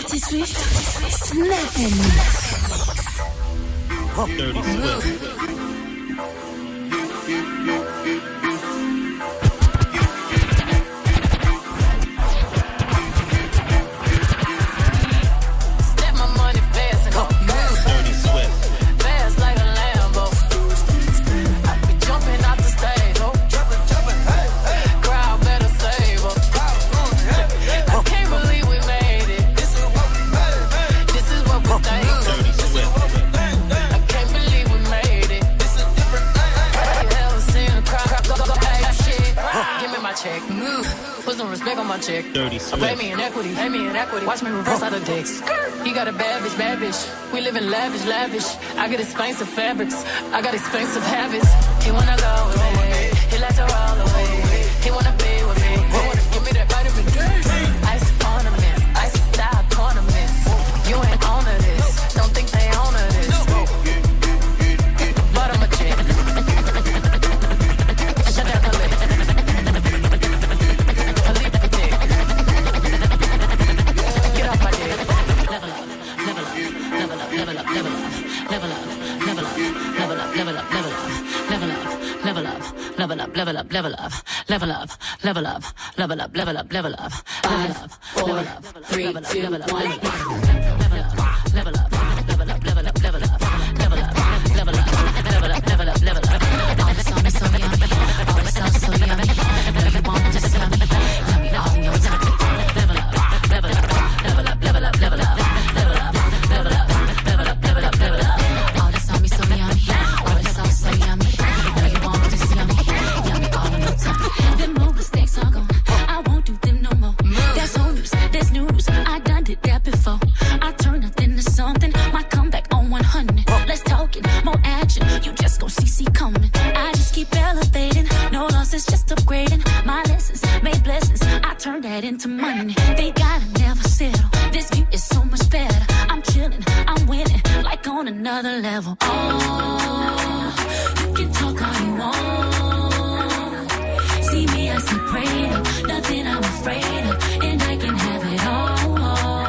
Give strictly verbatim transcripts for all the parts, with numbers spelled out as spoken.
Dirty Swift, Snap and Mix. Dirty Swift. Chick. Dirty Swift. Pay me in equity, pay me in equity. Watch me reverse out of dicks. He got a bad bitch, bad bitch. We live in lavish, lavish. I got expensive fabrics. I got expensive habits. He wanna go away. He likes to roll away. He wanna be with me. He wanna give me that vitamin D. Ice ornaments, ice style ornaments. You ain't on to this. Don't think they own to this. But I'm a chick. Shut down the lid. Level up, level up, level up, level up, level up, level up, level up, level up, Five, four, three, two, one. level up, level up, level up, level up, level up, level up, level up, level up, level up, level up. All this on me so yummy, all this sauce so yummy. Know you want this yummy, yummy all in your tummy. Level up, level up, level up, level up, level up, level up, level up, level up, level up, level up. All this on me so yummy, all this sauce so yummy. Know you want this yummy, yummy all in your tummy. Them old mistakes are gone, I won't do them no more. That's old news, that's new news. I done did that before. I turn nothing to something. My comeback on one hundred. Let's talk it, more action. You just gon' see see coming. I just keep elevating. No losses, just upgrading. My lessons made blessings. I turn that into money. They gotta never settle. This view is so much better. I'm chilling, I'm winning, like on another level. Oh, you can talk all you want. See me as a prayer, nothing I'm afraid of, and I can have it all.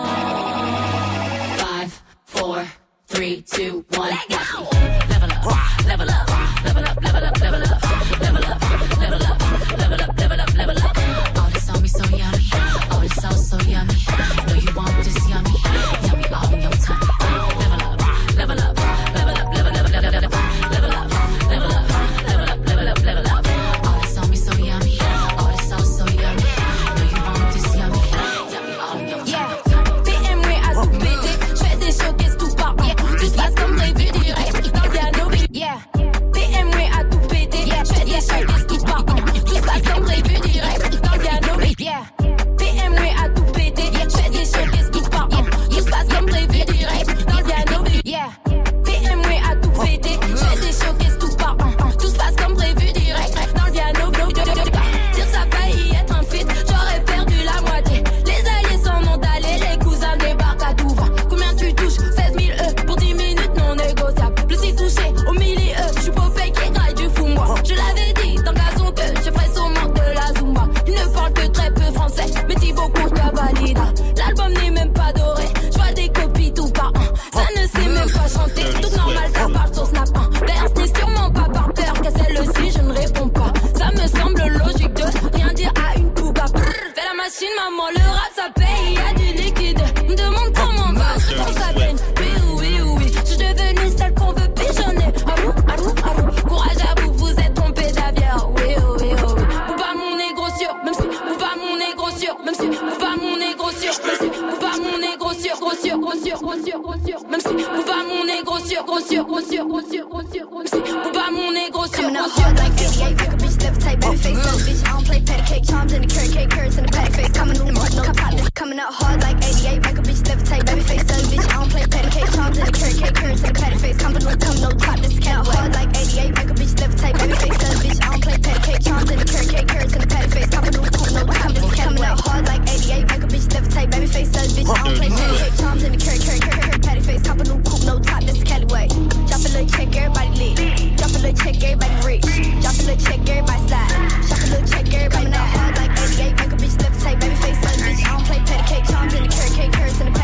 Five, four, three, two, one. Level up, level up, level up, level up, level up, level up, level up, level up, level up, level up. All this on me so yummy, all this sauce so yummy. Know you want this yummy, yummy all in your tummy. Level up, level up, level up, level up, level up, level up, level up, level up, level up, level up. All this on me so yummy, all this sauce so yummy. Know you want this yummy, yummy all in your tummy. Yeah, P M W à tout péter, j'fais des showcases tout par an. Tout se passe comme prévu direct dans le piano. Yeah, P M W à tout péter, j'fais des showcases tout par an. Tout se passe comme prévu direct dans le piano. Yeah, P M W à tout péter, j'fais des showcases tout par an. Tout se passe comme prévu direct dans le piano. Yeah, P M W à tout péter, j'fais des showcases tout par an. Tout se passe comme prévu direct dans le piano. Dire ça failli être un feat, j'aurais perdu la moitié. Les alliés s'en ont allés, les cousins débarquent à tout vent. Combien tu touches? seize mille E pour dix minutes non négociables. Plus si touché au milieu, j'suis Popeye qui graille du fou moi. Je l'avais dit dans gazon que je ferais sûrement de la Zumba. Il ne parle que très peu français, mais dit beaucoup de valida. L'album n'est même pas doré, j'vois des copies tout par an. Ça ne sait même pas chanter, tout normal ça parle sur Snap. Verse n'est sûrement pas par peur qu'à celle-ci je ne réponds pas. Ça me semble logique de rien dire à une pouga. Fais la machine maman, le rap ça paye, y'a du liquide. Me demande comment va, on s'appelle. Oui oui oui, je suis devenue celle qu'on veut pigeonner. Allô, allô, allô, courage à vous, vous êtes trompé d'avion. Oui oui oui, ou pas mon négro sûr, même si, ou pas mon négro sûr, même si, ou pas mon négro sûr, même si, ou pas mon négro sûr, gros sûr, gros sûr, gros sûr, gros sûr, même si, ou pas mon négro sûr, gros sûr, gros sûr, gros sûr, gros sûr, même si, ou pas mon négro sûr, gros sûr. Like eighty-eight, make a bitch levitate, baby face up, bitch. I don't play patty cake, charms in the carrot cake, curds in the patty face. Coming in the morning, no top, this coming out hard like eighty-eight, make a bitch levitate, baby face up, bitch. I don't play patty cake, charms in the carrot cake, curds in the patty face. Coming with come no top, this count hard like eighty-eight, make a bitch levitate, baby face up, bitch. I don't play patty cake, charms in the carrot cake, curds in the patty face. Coming with come no top, this coming out hard like eighty-eight, make a bitch levitate, baby face up, bitch. I don't play patty cake, charms in the carrot cake, curds patty face. Coming with coupe, no top, this Cali way. Drop a little check, everybody lit. Drop a little check, everybody rich. Drop a little check, everybody slide. Drop a little check, everybody coming out hard like eighty-eight, make a bitch levitate, baby face up, bitch. I don't play patty cake, charms in the carrot cake, curds in the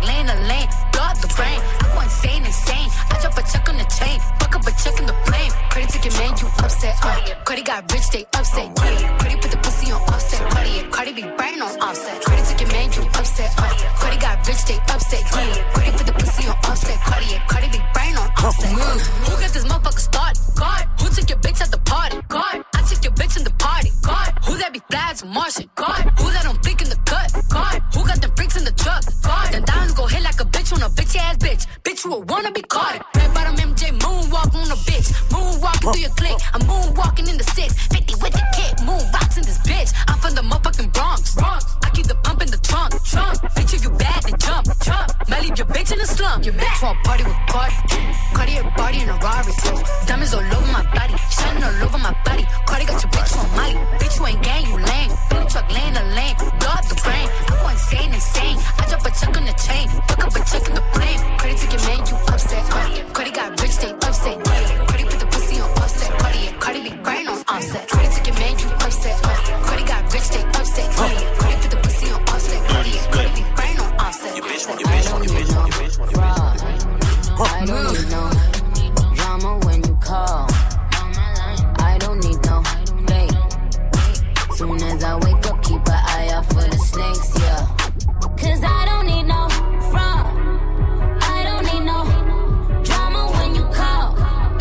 lane to lane, blow up the brain. I go insane, insane. I drop a check on the chain, fuck up a check in the flame. Credit ticket man, you upset. Uh, Cardi got rich, they upset. Yeah, Cardi put the pussy on offset. Cardi, Cardi be brain on offset. Credit ticket man, you upset. Uh, Cardi got rich, they upset. Yeah, Cardi put the pussy on offset. Cardi, Cardi be brain on offset. Uh, who got this motherfucker started? God, who took your bitch at the party? God, I took your bitch in the party. God, who that be flags and Martian? God, who that don't blink in the cut? God, who got the bricks in the truck? God, them diamonds go hit like a bitch on a bitch ass bitch. Bitch, you a wanna be caught. Red bottom M J, moonwalk on a bitch. Moonwalking through your clique. I'm moonwalking in the six. fifty with the kick. Moonbox in this bitch. I'm from the motherfucking Bronx. Bronx. I keep the pump in the trunk. Trunk. Bitch, if you bad, then jump. Jump. Might leave your bitch in the slump. Your bitch want party with Cardi. Cardi a body in a Rari. Diamonds all over my body. Shining all over my body. Cardi got your bitch on Molly. Bitch, you ain't gang, you lame. Billy truck lane to lane. Blow up the brain. I go insane, insane. I drop a check on the chain. Fuck up a check in the flame. Cardi took your man, you upset. Uh, Cardi got rich, they upset. Yeah. Cardi put the pussy on offset. Cardi, Cardi be brain on offset. Cardi took your man, you upset. Uh, Cardi got rich, they upset. Yeah. Cardi put the pussy on offset. Cardi, Cardi be brain on offset. Your bitch, your bitch, your bitch, your bitch, your bitch. I don't need no drama when you call. I don't need no fake. Soon as I wake up, keep an eye out for the snakes, yeah. Cause I don't need no fraud. I don't need no drama when you call.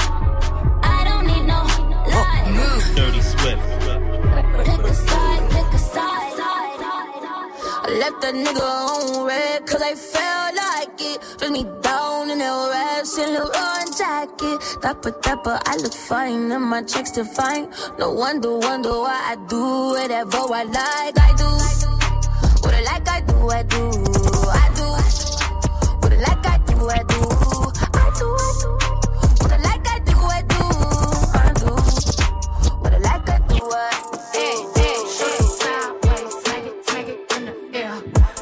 I don't need no lies. Dirty Swift. Pick a side, pick a side. I left that nigga on red cause I felt like it. Dress me down in that rash and a run jacket. Dapper, dapper, I look fine and my checks define. No wonder, wonder why I do whatever I like. I do what I like, I do, I do, I do what I like, I do, I do, I do, I do what I like, I do, I do, I do what I like, I do, I do. Hey, hey, hey, sideways, smack it, smack it in the air.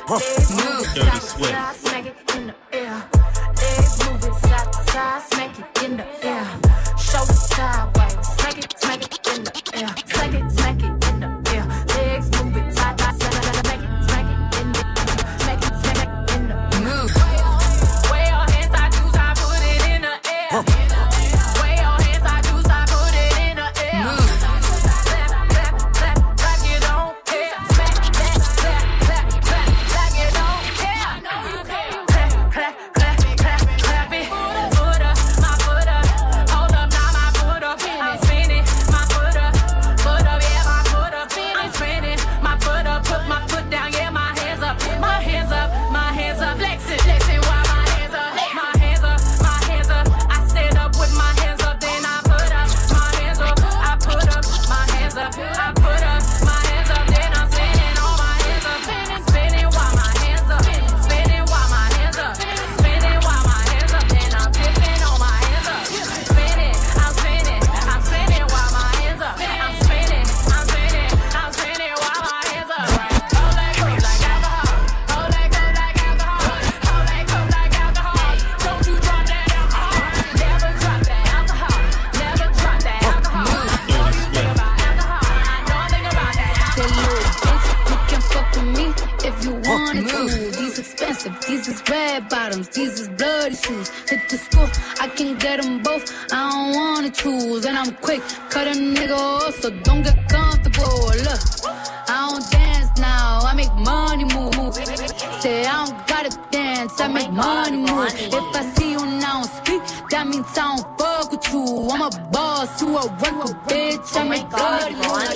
Dirty Swift. Smack it in the air. Legs moving side to side, smack it in the air. Shoulders sideways, smack it, smack it in the air. Smack it, smack it in the air. Legs moving side to side, smack it, smack it in the air. Smack it, smack it in the air. Way your hands, I do, I put it in the air. Way your hands, I do, I put it in the air. Clap, clap, clap, like you don't care. Smack that, clap, clap, clap, like you don't care. I know you care. Clap, clap, clap, clap, clap it. Foot up, my foot up. Hold up, now my foot up. I'm spinning, my foot up. Foot up, yeah, my foot up. I'm spinning, my foot up. Put my foot down, yeah, my hands up. My hands up, my hands up. Flexing, flexing while my hands up. My hands up, my hands up. I stand up with my hands up, then I put up my hands up. I put up my hands up. I put up my hands up, then I'm spinning all my hands up. Spinning, spinning while my hands up. Spinning while my hands up. Spinning while my hands up, then I'm tipping on my hands up. Spinning, I'm spinning, I'm spinning while my hands up. I'm spinning, I'm spinning, I'm spinning while my hands up. Hold that coke like alcohol. Hold that coke like alcohol. Hold that coke like alcohol. Don't you drop that alcohol. Never drop that alcohol. Never drop that alcohol. Know you think about alcohol. I know I think about that Say, alcohol. little bitch, you can fuck with me if you wanted to. These expensive, these is red bottoms, these is bloody shoes. Hit the school, I can get them both. I don't wanna choose, and I'm quick, cut a nigga off, so don't get comfortable. Look, I don't dance now, I make money move. Say I don't gotta dance, I make money move. If I see you now speak, that means I don't fuck with you. I'm a boss, you a worker, bitch. I make money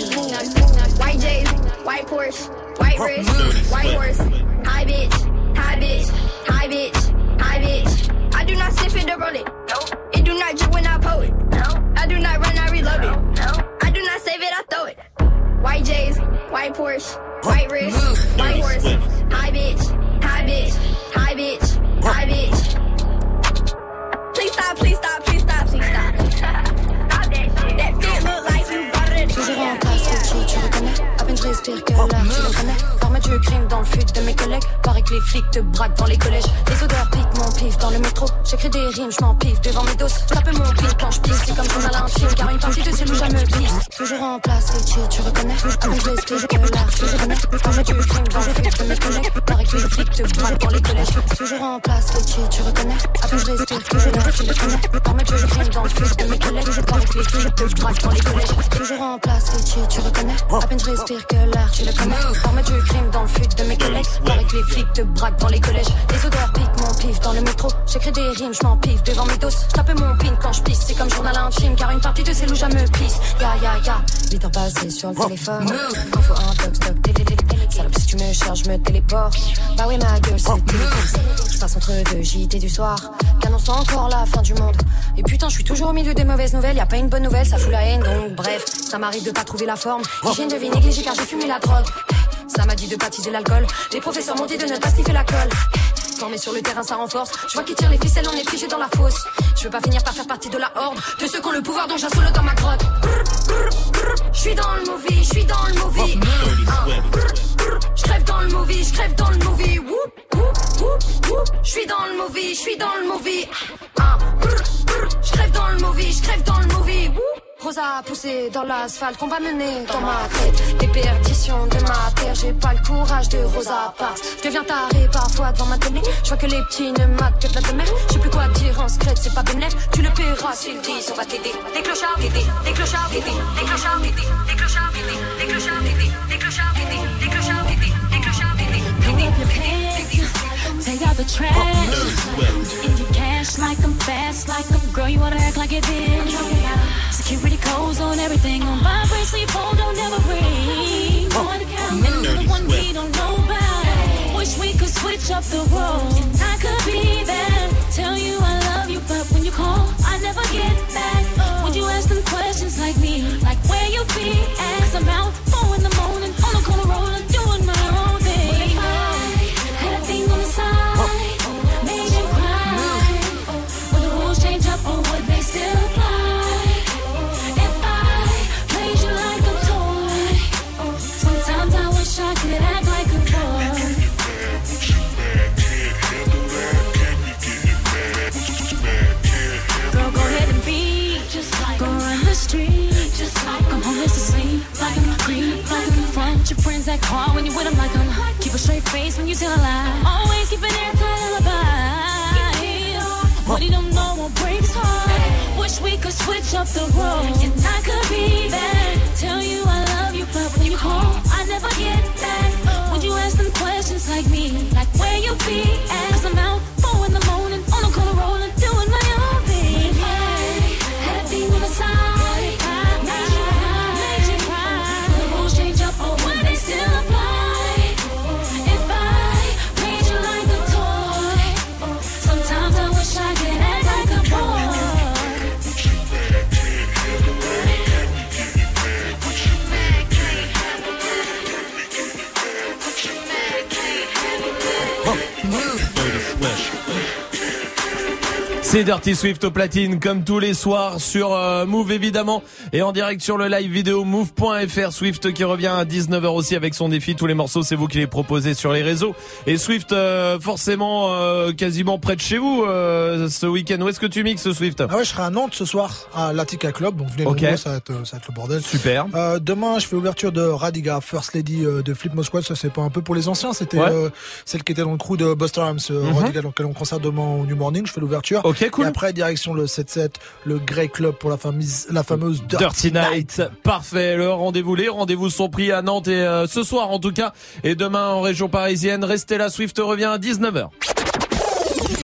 move. White J's, white Porsche, white wrist, white horse, high bitch, high bitch, high bitch, high bitch. I do not sniff it or roll it. Nope. It do not drip when I pull it. Nope. I do not run, I reload it. Nope. I do not save it, I throw it. White J's, white Porsche, white wrist, white horse, high bitch, high bitch, high bitch, high bitch. Please stop, please stop, please stop, please stop. Stop that shit. That fit look like you bought it. Toujours en place, Gucci, tu reconnais. À peine je respire que l'air, tu le connais. L'armée du crime dans le fut de mes collègues. Paraît que les flics te braquent dans les collèges. Les odeurs piquent mon pif dans le métro. J'écris des rimes, je m'en pif devant mes doses. Je tape mon pif quand je pisse. C'est comme si on allait un film, car une partie de ces loups, me pisse. Toujours en place, Gucci, tu reconnais. À peine je respire que l'air, tu le connais. L'armée du crime dans le fut de mes collègues. Paraît avec les flics te braquent dans les collèges. Toujours en place, Richie, tu reconnais. À peine je respire, que je lâche, tu le connais. Par mes que je crime dans le feu de mes collègues. Toujours avec les flics te braquent dans les collèges. Toujours en place, Richie, tu reconnais. À peine je respire que l'air, tu le connais. Par mes que je crime dans le feu de mes collègues. Avec les flics te braquent dans les collèges. Les odeurs piquent mon pif dans le métro. J'écris des rimes, je m'en pif devant mes doses. J'tape mon pin quand je pisse, c'est comme journal intime. Car une partie de ces loups, je me pisse. Ya ya ya, huit heures passées sur le téléphone. Il faut un toc stock, télé télé télé. Salope, si tu me cherches, je me téléporte. Bah oui, ma gueule, c'est téléporte. Je passe entre deux J T du soir. Qu'annonce encore la fin du monde. Et putain, je suis toujours au milieu des mauvaises nouvelles. Y a pas une bonne nouvelle, ça fout la haine. Donc bref, ça m'arrive de pas trouver la forme. Hygiène de vie négligée car j'ai fumé la drogue. Ça m'a dit de baptiser l'alcool. Les professeurs m'ont dit de ne pas sniffer la colle. Formé sur le terrain, ça renforce. Je vois qu'ils tirent les ficelles, on est figé dans la fosse. Je veux pas finir par faire partie de la horde de ceux qui ont le pouvoir dont j'assole dans ma grotte. Je suis dans le movie, je suis dans le movie. Je crève dans le movie, je crève dans le movie. Je suis dans le movie, je suis dans le movie. Je crève dans le movie, je crève dans le movie. Rosa poussé dans l'asphalte qu'on va mener dans ma tête. Les perditions de ma terre, j'ai pas le courage de Rosa Parks. Je deviens taré parfois devant ma télé. Je vois que les petits ne matent que de la demeure. Je sais plus quoi dire en secret, c'est pas bénéf. Tu le paieras s'ils disent on va t'aider. Des clochards, t'aider, des clochards, t'aider, des clochards, t'aider, des clochards, t'aider, des clochards, t'aider, des clochards, t'aider, des clochards, t'aider, des clochards, t'aider, take out the trash. Getting your cash like I'm fast, like I'm girl, you wanna act like it is. Security codes on everything, on vibrate, sleep phone don't never ring. And you're the one we don't know about. Wish we could switch up the roles, and I could be there. Tell you I love you, but when you call, I never get back. Would you ask them questions like me, like where you be at? Cause I'm out four in the morning, on the corner rolling, doing my own thing. But if I had a thing on the side, made you cry, would the rules change up or would they still apply? If I played you like a toy, sometimes I wish I could act like a boy. Girl, go ahead and be just like go run the street, just like I'm homeless asleep, like I'm a creep, like I'm front with your friends that call when you with them, like I'm keep a straight face when you tell a lie, always keep an airtight alibi. What he don't know won't break his heart. Wish we could switch up the roles, and I could be there. Tell you I love you, but when you call, I never get back. Would you ask them questions like me, like where you be at? Cause I'm out four in the morning, on the corner rolling, doing my own thing. Had a thing on the side, made you cry, made you cry. Will the rules change up or will they still apply? If I played you like a toy, sometimes I wish I could act like a boy. C'est Dirty Swift au platine comme tous les soirs sur euh, Move évidemment et en direct sur le live vidéo move point f r. Swift qui revient à dix-neuf heures aussi avec son défi. Tous les morceaux c'est vous qui les proposez sur les réseaux. Et Swift euh, forcément euh, quasiment près de chez vous euh, ce week-end. Où est-ce que tu mixes Swift? Ah ouais, je serai à Nantes ce soir à l'Attica Club. Donc venez okay. nombreux, ça va être, ça va être le bordel. Super. Euh, demain je fais l'ouverture de Radiga, First Lady euh, de Flip Mosquad. Ça c'est pas un peu pour les anciens. C'était ouais. euh, celle qui était dans le crew de Busta Rhymes, euh, mm-hmm. Radiga, dans lequel on concert demain au New Morning. Je fais l'ouverture. Ok, cool. Et après direction le sept sept, le Grey Club pour la fameuse, la fameuse Dirty, Dirty Night. Night. Parfait. Le rendez-vous, les rendez-vous sont pris à Nantes et euh, ce soir en tout cas et demain en région parisienne. Restez là, Swift revient à dix-neuf heures.